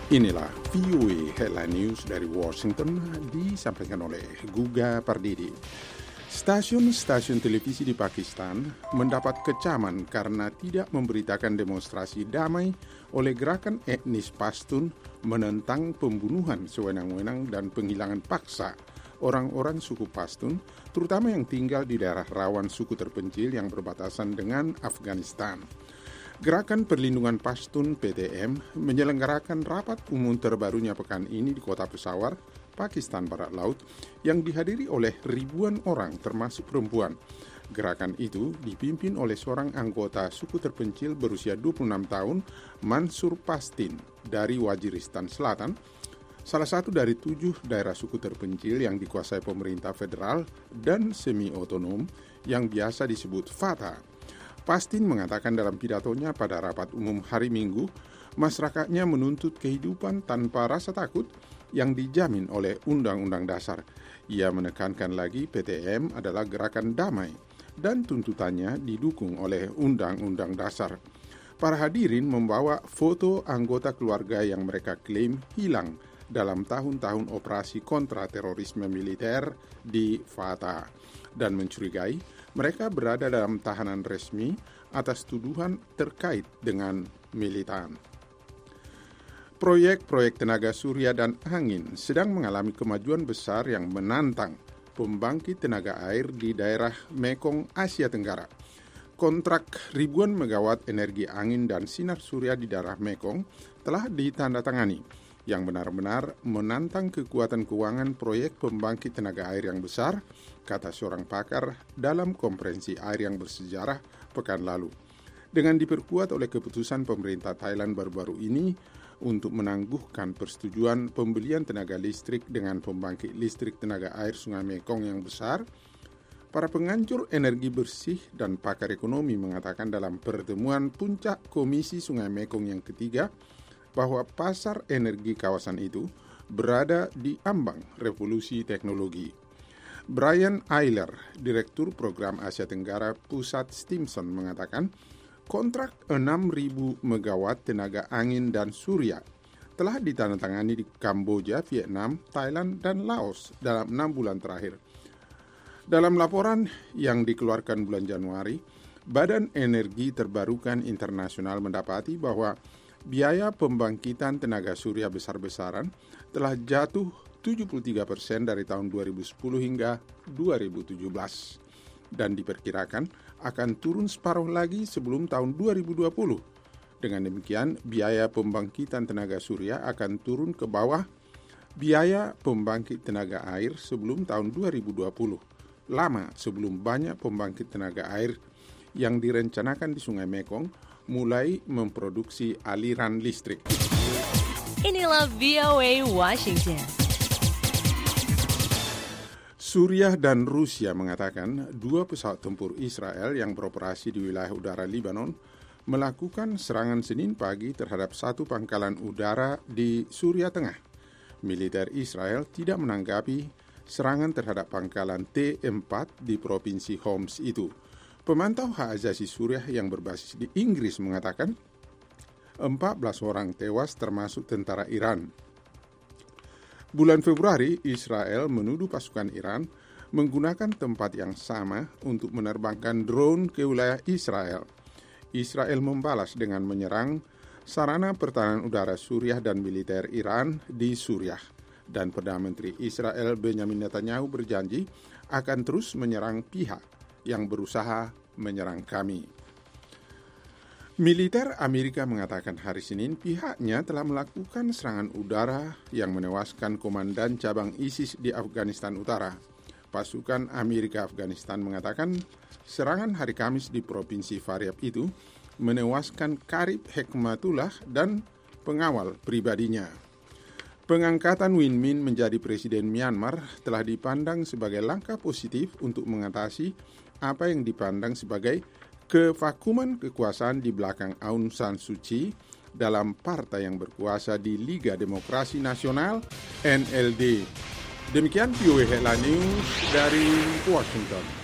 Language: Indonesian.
Inilah VOA Headline News dari Washington disampaikan oleh Guga Pardidi. Stasiun-stasiun televisi di Pakistan mendapat kecaman karena tidak memberitakan demonstrasi damai oleh gerakan etnis Pashtun menentang pembunuhan sewenang-wenang dan penghilangan paksa orang-orang suku Pashtun, terutama yang tinggal di daerah rawan suku terpencil yang berbatasan dengan Afghanistan. Gerakan Perlindungan Pashtun PTM menyelenggarakan rapat umum terbarunya pekan ini di kota Peshawar, Pakistan Barat Laut, yang dihadiri oleh ribuan orang termasuk perempuan. Gerakan itu dipimpin oleh seorang anggota suku terpencil berusia 26 tahun, Mansur Pastin, dari Waziristan Selatan, salah satu dari 7 daerah suku terpencil yang dikuasai pemerintah federal dan semi-otonom yang biasa disebut FATA. Pastin mengatakan dalam pidatonya pada rapat umum hari Minggu, masyarakatnya menuntut kehidupan tanpa rasa takut yang dijamin oleh Undang-Undang Dasar. Ia menekankan lagi PTM adalah gerakan damai dan tuntutannya didukung oleh Undang-Undang Dasar. Para hadirin membawa foto anggota keluarga yang mereka klaim hilang dalam tahun-tahun operasi kontra terorisme militer di FATA dan mencurigai mereka berada dalam tahanan resmi atas tuduhan terkait dengan militan. Proyek-proyek tenaga surya dan angin sedang mengalami kemajuan besar yang menantang pembangkit tenaga air di daerah Mekong, Asia Tenggara. Kontrak ribuan megawatt energi angin dan sinar surya di daerah Mekong telah ditandatangani, yang benar-benar menantang kekuatan keuangan proyek pembangkit tenaga air yang besar, kata seorang pakar dalam konferensi air yang bersejarah pekan lalu. Dengan diperkuat oleh keputusan pemerintah Thailand baru-baru ini untuk menangguhkan persetujuan pembelian tenaga listrik dengan pembangkit listrik tenaga air Sungai Mekong yang besar, para penganjur energi bersih dan pakar ekonomi mengatakan dalam pertemuan puncak Komisi Sungai Mekong yang ketiga, bahwa pasar energi kawasan itu berada di ambang revolusi teknologi. Brian Eiler, Direktur Program Asia Tenggara Pusat Stimson, mengatakan kontrak 6.000 megawatt tenaga angin dan surya telah ditandatangani di Kamboja, Vietnam, Thailand, dan Laos dalam 6 bulan terakhir. Dalam laporan yang dikeluarkan bulan Januari, Badan Energi Terbarukan Internasional mendapati bahwa biaya pembangkitan tenaga surya besar-besaran telah jatuh 73% dari tahun 2010 hingga 2017 dan diperkirakan akan turun separuh lagi sebelum tahun 2020. Dengan demikian, biaya pembangkitan tenaga surya akan turun ke bawah biaya pembangkit tenaga air sebelum tahun 2020, lama sebelum banyak pembangkit tenaga air yang direncanakan di Sungai Mekong mulai memproduksi aliran listrik. Inilah VOA Washington. Suriah dan Rusia mengatakan 2 pesawat tempur Israel yang beroperasi di wilayah udara Lebanon melakukan serangan Senin pagi terhadap 1 pangkalan udara di Suriah Tengah. Militer Israel tidak menanggapi serangan terhadap pangkalan T4 di Provinsi Homs itu. Pemantau hak asasi Suriah yang berbasis di Inggris mengatakan 14 orang tewas termasuk tentara Iran. Bulan Februari, Israel menuduh pasukan Iran menggunakan tempat yang sama untuk menerbangkan drone ke wilayah Israel. Israel membalas dengan menyerang sarana pertahanan udara Suriah dan militer Iran di Suriah. Dan Perdana Menteri Israel Benjamin Netanyahu berjanji akan terus menyerang pihak yang berusaha menyerang kami. Militer Amerika mengatakan hari Senin pihaknya telah melakukan serangan udara yang menewaskan komandan cabang ISIS di Afghanistan Utara. Pasukan Amerika Afghanistan mengatakan serangan hari Kamis di Provinsi Faryab itu menewaskan Karib Hekmatullah dan pengawal pribadinya. Pengangkatan Win Myint menjadi presiden Myanmar telah dipandang sebagai langkah positif untuk mengatasi apa yang dipandang sebagai kevakuman kekuasaan di belakang Aung San Suu Kyi dalam partai yang berkuasa di Liga Demokrasi Nasional NLD. Demikian VOA Headline News dari Washington.